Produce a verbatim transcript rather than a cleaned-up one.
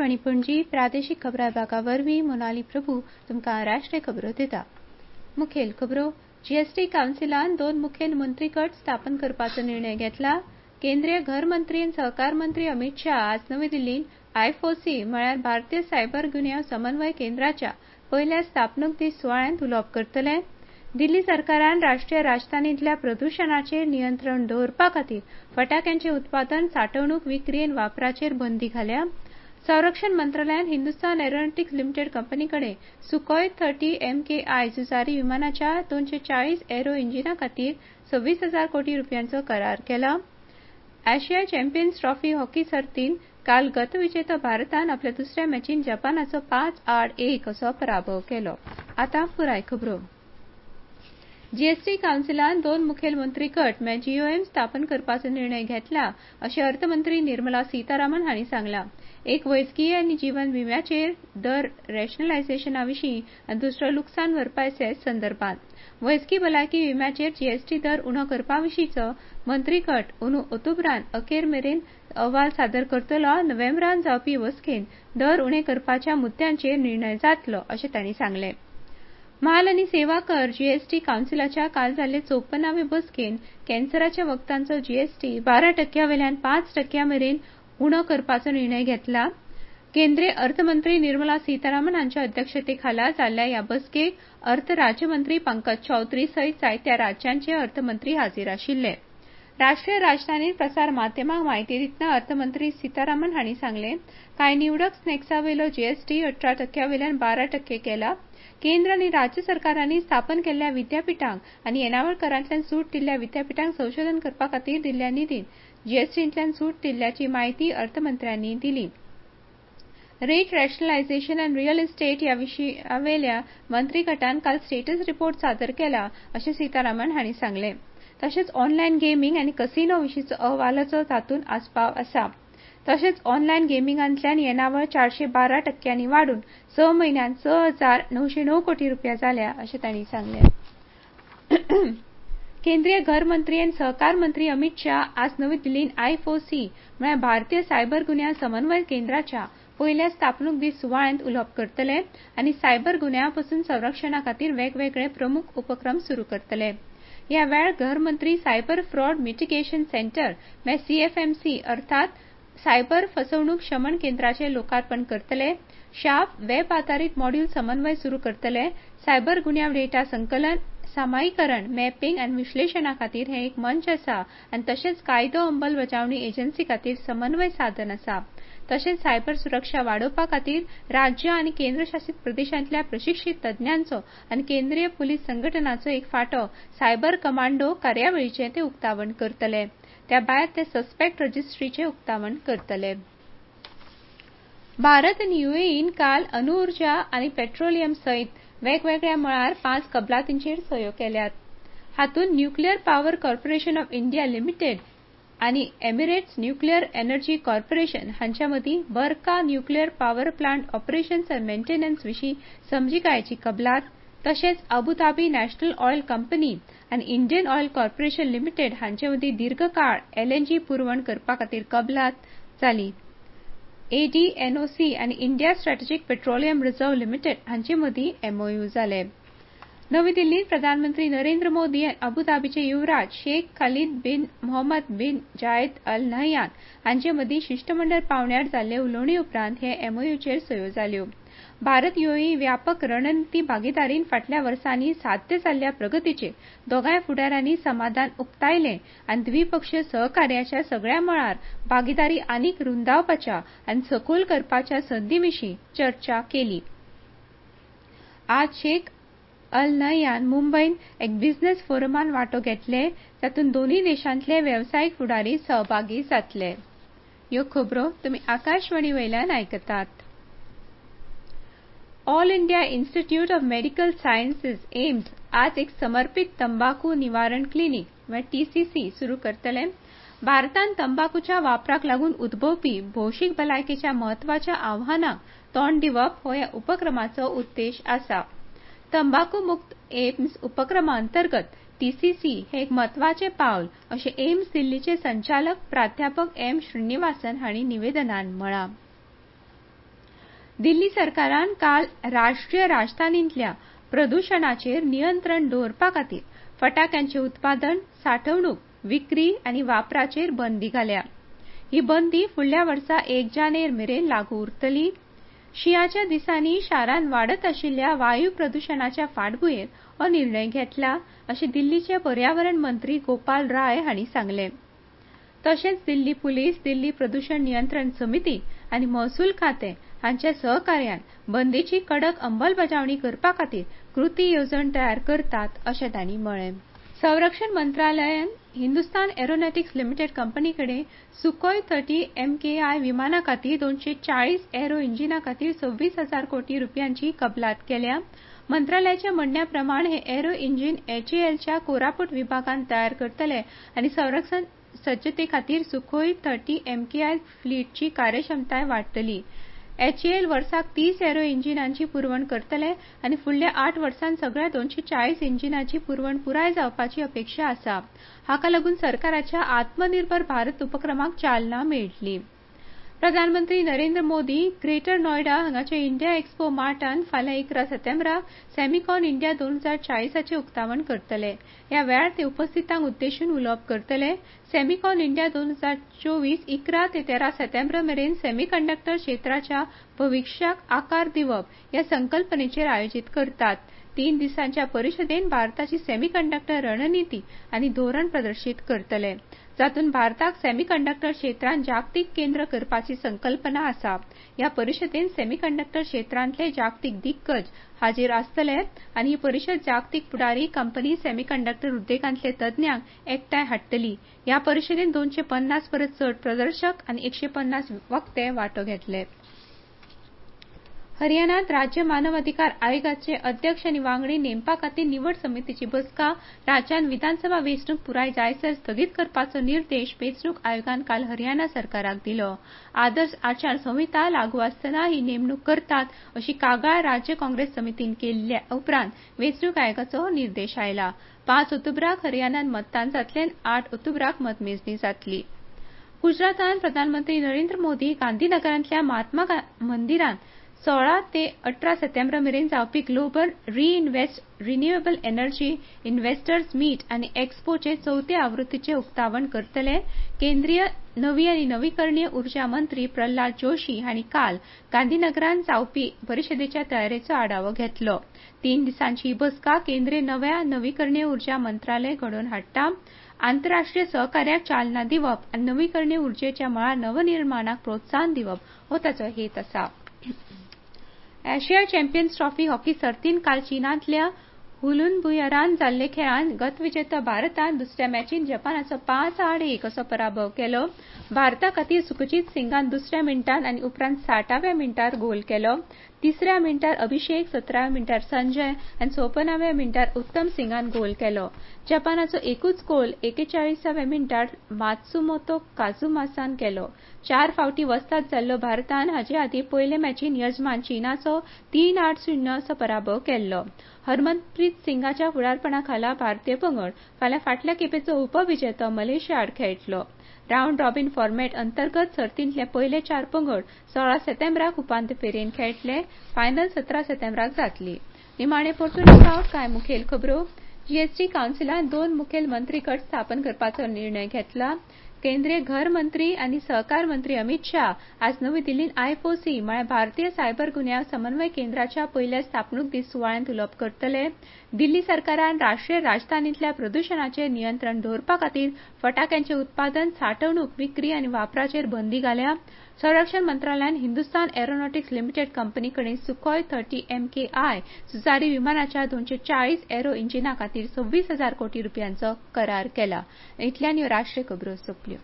आकाशवाणी पणजी प्रादेशीक खबरां विभागा वरवीं मोनाली प्रभू तुमकां राष्ट्रीय खबरो दिता। मुखेल खबरो जीएसटी कावन्सिलान दोन मुखेल मंत्री गट स्थापन करपाचो निर्णय घेतला। केंद्रीय घर मंत्री आनी सहकार मंत्री अमित शाह आज नवी दिल्लींत आयएफओसी म्हळ्यार भारतीय सायबर गुन्यांव समन्वय केंद्राच्या पयल्या स्थापणूक दीस सुवाळ्यांत उलोवप करतले। दिल्ली सरकारान राष्ट्रीय राजधानींतल्या प्रदुशणाचेर नियंत्रण दवरपा खातीर फटाक्यांचें उत्पादन सांठोवणूक विक्री आनी वापराचेर बंदी घाल्या। संरक्षण मंत्रालयान हिंदुस्तान एरोनॉटिक्स लिमिटेड कंपनी कडेन सुखोय तीस एमकेआय झुजारी विमानाच्या दोनशे चाळीस एरो इंजिना खातीर सव्वीस हजार कोटी रुपयांचो करार केला। आशिया चॅम्पियन्स ट्रॉफी हॉकी सर्तींत काल गतविजेतो भारतान आपल्या दुसऱ्या मॅचींत जपानाचो पांच आड एक असो पराभव केलो। आतां पुराय खबरो जीएसटी कावन्सिलान दोन मुखेल मंत्री गट म्हळ्यार जीओएम स्थापन करपाचो निर्णय घेतला अशें अर्थमंत्री निर्मला सीतारामन हांणी सांगलां। एक वैजकी आनी जीवन विम्याचेर दर रॅशनलायझेशना विशीं आनी दुसरो लुकसाण भरपाय सेस संदर्भांत वैजकी भलायकी विम्याचेर जीएसटी दर उणो करपा विशींचो मंत्री गट अंदू ऑक्टोबरांत अखेर मेरेन अहवाल सादर करतलो। नोव्हेंबरांत जावपी बसकेंत दर उणे करपाच्या मुद्द्यांचेर निर्णय जातलो अशें तांणी सांगलें। म्हाल आनी सेवा कर जीएसटी कावन्सिलाच्या काल जाल्ले चौपन्नावे बसकेंत कॅन्सराच्या वखदांचो जीएसटी बारा टक्क्यांवेल्यान पांच टक्क्यां मेरेन उणो करपाचो निर्णय घेतला। केंद्रीय अर्थमंत्री निर्मला सीतारामन हांच्या अध्यक्षतेखाला जाल्ल्या ह्या बसकेक अर्थ राज्यमंत्री पंकज चौधरी सयत जायत्या राज्यांचे अर्थमंत्री हाजीर आशिल्ले। राष्ट्रीय राजधानींत प्रसार माध्यमांक म्हायती दितना अर्थमंत्री सीतारामन हांणी सांगलें कांय निवडक स्नॅक्सावेलो जीएसटी अठरा टक्क्यांवेल्यान बारा टक्के केला। केंद्र आनी राज्य सरकारांनी स्थापन केल्ल्या विद्यापिठांक आनी येणावळ करांतल्यान सूट दिल्ल्या विद्यापिठांक संशोधन करपा खातीर दिल्ल्या निधींत जीएसटींतल्यान सूट दिल्ल्याची म्हायती अर्थमंत्र्यांनी दिली। रेट रॅशनलायझेशन आनी रियल इस्टेट ह्या विशयावेल्या मंत्री गटान काल स्टेटस रिपोर्ट सादर केला अशें सीतारामन हांणी सांगलें। तशेंच ऑनलायन गेमींग आनी कसिनो विशींचो अहवालाचो तातूंत आस्पाव आसा। तशेंच ऑनलायन गेमींगांतल्यान येणावळ चारशे बारा टक्क्यांनी वाडून स म्हयन्यांत स हजार णवशे णव कोटी रुपया जाल्या अशें तांणी सांगलें। केंद्रीय घर मंत्री आनी सहकार मंत्री अमित शाह आज नवी दिल्लींत आयएफओसी म्हळ्यार भारतीय सायबर गुन्यांव समन्वय केंद्राच्या पयल्या स्थापणूक दीस सुवाळ्यांत उलोवप करतले आनी सायबर गुन्यांवा पासून संरक्षणा खातीर वेगवेगळे प्रमुख उपक्रम सुरू करतले। ह्या वेळार घर मंत्री सायबर फ्रॉड मिटिगेशन सेंटर म्हळ्यार सीएफएमसी अर्थात सायबर फसवणूक शमन केंद्राचें लोकार्पण करतले। शार्प वेब आधारीत मॉड्यूल समन्वय सुरू करतले। सायबर गुन्यांव डेटा संकलन सामायिकरण मॅपिंग आनी विश्लेशणा खातीर हें एक मंच आसा आनी तशेंच कायदो अंमलबजावणी एजन्सी खातीर समन्वय साधन आसा। तशेंच सायबर सुरक्षा वाडोवपा खातीर राज्य आनी केंद्रशासीत प्रदेशांतल्या प्रशिक्षीत तज्ञांचो आनी केंद्रीय पुलीस संघटनांचो एक फांटो सायबर कमांडो कार्यावळीचें ते उक्तावण करतले। त्या भायर ते सस्पेक्ट रजिस्ट्रीचें उक्तावण करतले। भारत आनी यूएईन काल अणुऊर्जा आनी पेट्रोलियम सयत वेगवेगळ्या मळार पांच कबलातींचेर सयो केल्यात। हातूंत nuclear power corporation of India limited आनी एमिरेट्स न्यूक्लियर एनर्जी कॉर्पोरेशन हांचे मदीं बरका न्यूक्लियर पॉवर प्लांट ऑपरेशन्स आनी मेंटेनन्स विशीं समजिकायेची कबलात तशेंच अबुधाबी नॅशनल ऑयल कंपनी आनी इंडियन ऑयल कॉर्पोरेशन लिमिटेड हांचे मदीं दीर्घकाळ एलएनजी पुरवण करपा खातीर कबलात जाली। एडीएनओसी आनी India strategic petroleum reserve limited हांचे मदीं एमओयू जाले। नवी दिल्लींत प्रधानमंत्री नरेंद्र मोदी आनी अबुधाबीचे युवराज शेख खालीद बिन मोहम्मद बिन जायद अल नहयान हांचे मदीं शिष्टमंडळ पावण्यार जाल्ले उलोवणी उपरांत हे एमओयूचेर सयो जाल्यो। भारत यूएई व्यापक रणनीती भागीदारीन फाटल्या वर्सांनी साध्य जाल्ल्या प्रगतीचेर दोगांय फुडाऱ्यांनी समाधान उक्तायलें आनी द्विपक्षीय सहकार्याच्या सगळ्या मळार भागीदारी आनीक रुंदावपाच्या आनी सखोल करपाच्या संदींविशीं चर्चा केली। आज शेख अल नहयान मुंबयंत एक बिझनेस फोरमान वांटो घेतले जातूंत दोनूय देशांतले वेवसायीक फुडारी सहभागी जातले। ह्यो खबरो तुमी आकाशवाणी वयल्यान आयकतात। All India Institute of Medical Sciences AIIMS आज एक समर्पित तंबाखू निवारण क्लिनीक म्हळ्यार टीसीसी सुरू करतले। भारतांत तंबाखूच्या वापराक लागून उद्भवपी भौशीक भलायकेच्या म्हत्वाच्या आव्हानांक तोंड दिवप हो ह्या उपक्रमाचो उद्देश आसा। तंबाखू मुक्त एम्स उपक्रमा अंतर्गत टीसीसी हे एक म्हत्वाचें पावल अशें एम्स दिल्लीचे संचालक प्राध्यापक एम श्रीनिवासन हांणी निवेदनांत म्हळां। दिल्ली सरकारान काल राष्ट्रीय राजधानींतल्या प्रदूषणाचेर नियंत्रण दवरपा खातीर फटाक्यांचे उत्पादन, साठवणूक, विक्री आनी वापराचेर बंदी घाल्या. ही बंदी फुडल्या वर्सा एक जानेर मेरेन लागू उरतली. शिंयाच्या दिसांनी शारांत वाडत आशिल्ल्या वायू प्रदूषणाच्या फाटभुंयेर हो निर्णय घेतला अशें दिल्लीचे पर्यावरण मंत्री गोपाल राय हांणी सांगलें. तशेंच दिल्ली पुलीस, दिल्ली प्रदूषण नियंत्रण समिती आनी महसूल खातें हांच्या सहकार्यान बंदेची कडक अंमलबजावणी करपा खातीर कृती येवजण तयार करतात अशें तांणी म्हळें. संरक्षण मंत्रालयान हिंदुस्तान एरोनॉटिक्स लिमिटेड कंपनीकडेन सुखोय तीस एम के आय विमाना खातीर दोनशे चाळीस एरो इंजिना खातीर सव्वीस हजार कोटी रुपयांची कबलात केल्या. मंत्रालयाच्या म्हणण्या प्रमाण हे एरो इंजिन एच ए एलच्या कोरापूट विभागान तयार करतले आनी संरक्षण सज्जते खातीर सुखोय तीस एम के आय फ्लीटची कार्यक्षमताय वाडटली. एच ए एल वर्साक तीस एरो इंजिनांची पुरवण करतले आनी फुडल्या आठ वर्सांत सगळ्या दोनशे चाळीस इंजिनांची पुरवण पुराय जावपाची अपेक्षा आसा. हाका लागून सरकाराच्या आत्मनिर्भर भारत उपक्रमाक चालना मेळटली. प्रधानमंत्री नरेंद्र मोदी ग्रेटर नोयडा हांगाच्या इंडिया एक्सपो मार्टान फाल्यां इकरा सप्टेंबराक सॅमिकॉन इंडिया दोन हजार चाळीसाचें उक्तावण करतले. ह्या वेळार ते उपस्थितांक उद्देशून उलोवप करतले. सॅमिकॉन इंडिया दोन हजार चोवीस इकरा ते तेरा सप्टेंबर मेरेन सेमीकंडक्टर क्षेत्राच्या भविश्याक आकार दिवप ह्या संकल्पनेचेर आयोजीत करतात. तीन दिसांच्या परिशदेन भारताची सेमीकंडक्टर रणनीती आनी धोरण प्रदर्शीत करतले. जातूंत भारताक सेमीकंडक्टर क्षेत्रांत जागतीक केंद्र करपाची संकल्पना आसा. ह्या परिशदेन सेमीकंडक्टर क्षेत्रांतले जागतीक दिग्गज हाजीर आसतले आनी ही परिशद जागतीक फुडारी कंपनी सेमीकंडक्टर उद्देगांतले तज्ञांक एकठांय हाडटली. ह्या परिशदेन दोनशे पन्नास परस चड प्रदर्शक आनी एकशे पन्नास वक्ते वांटो घेतले. हरियाणांत राज्य मानव अधिकार आयोगाचे अध्यक्ष आनी वांगडी नेमपा खातीर निवड समितीची बसका राज्यांत विधानसभा वेंचणूक पुराय जायसर स्थगीत करपाचो निर्देश वेंचणूक आयोगान काल हरियाणा सरकाराक दिलो. आदर्श आचार संहिता लागू आसतना ही नेमणूक करतात अशी कागाळ राज्य काँग्रेस समितीन केल्ल्या उपरांत वेंचणूक आयोगाचो हो निर्देश आयला. पांच ऑक्टोबराक हरियाणांत मतदान जातलें आनी आठ ऑक्टोबराक मतमेजणी जातली. गुजरातांत प्रधानमंत्री नरेंद्र मोदी गांधीनगरांतल्या महात्मा मंदिरांत सोळा ते अठरा सप्टेंबर मेरेन जावपी global reinvest renewable energy investors meet आनी एक्स्पोचे चवथे आवृत्तीचे उक्तावण करतले. केंद्रीय नवी आनी नवीकरणीय उर्जा मंत्री प्रल्हाद जोशी हांणी काल गांधीनगरांत जावपी परिशदेच्या तयारेचो आढावो घेतलो. तीन दिसांची ही बसका केंद्रीय नव्या नवीकरणीय उर्जा मंत्रालय घडोवन हाडटा. आंतरराष्ट्रीय सहकार्याक चालना दिवप आनी नवीकरणीय उर्जेच्या मळार नवनिर्माणाक प्रोत्साहन दिवप हो ताचो हेत आसा. एशिया चॅम्पियन्स ट्रॉफी हॉकी सर्तींत काल चीनांतल्या हुलुनबुयरांत जाल्ले खेळांत गतविजेतो भारतान दुसऱ्या मॅचींत जपानाचो पांच आड एक असो पराभव केलो. भारता खातीर सुखजीत सिंगान दुसऱ्या मिनटांत आनी उपरांत साठाव्या मिनटार गोल केलो. तिसऱ्या मिनटार अभिषेक, सतराव्या मिनटार संजय आनी चौपन्नाव्या मिनटार उत्तम सिंगान गोल केलो. जपानाचो एकूच गोल एकेचाळीसाव्या मिनटार मात्सुमोतो काझुमासान केलो. चार फावटी वस्ताद जाल्लो भारतान हाचे आदीं पयले मॅचींत यजमान चीनाचो तीन आड शुन्य असो पराभव केल्लो. हरमनप्रीत सिंगाच्या फुडारपणा खाला भारतीय पंगड फाल्यां फाटल्या खेपेचो उपविजेतो मलेशिया आड खेळटलो. रावंड रॉबिन फॉर्मॅट अंतर्गत सर्तींतले पयले चार पंगड सोळा सप्टेंबराक उपांत्य फेरयेंत खेळटले. फायनल सतरा सप्टेंबराक जातली. निमाणे परतून फावट कांय मुखेल खबरो. जीएसटी कावन्सिलान दोन मुखेल मंत्री गट स्थापन करपाचो निर्णय घेतला. केंद्रीय घर मंत्री आनी सहकार मंत्री अमित शाह आज नवी दिल्लींत आय एफ ओ सी म्हळ्यार भारतीय सायबर गुन्यांव समन्वय केंद्राच्या पयल्या स्थापणूक दीस सुवाळ्यांत उलोवप करतले. दिल्ली सरकारान राष्ट्रीय राजधानींतल्या प्रदूषणाचेर नियंत्रण दवरपा खातीर फटाक्यांचे उत्पादन, साठवणूक, विक्री आनी वापराचेर बंदी घाल्या. संरक्षण मंत्रालयान हिंदुस्तान एरोनॉटिक्स लिमिटेड कंपनीकडेन सुखोय तीस एम के आय झुजारी विमानाच्या दोनशे चाळीस एरो इंजिना खातीर सव्वीस हजार कोटी रुपयांचो करार केला. इतल्यान ह्यो राष्ट्रीय खबरो सोंपल्यो.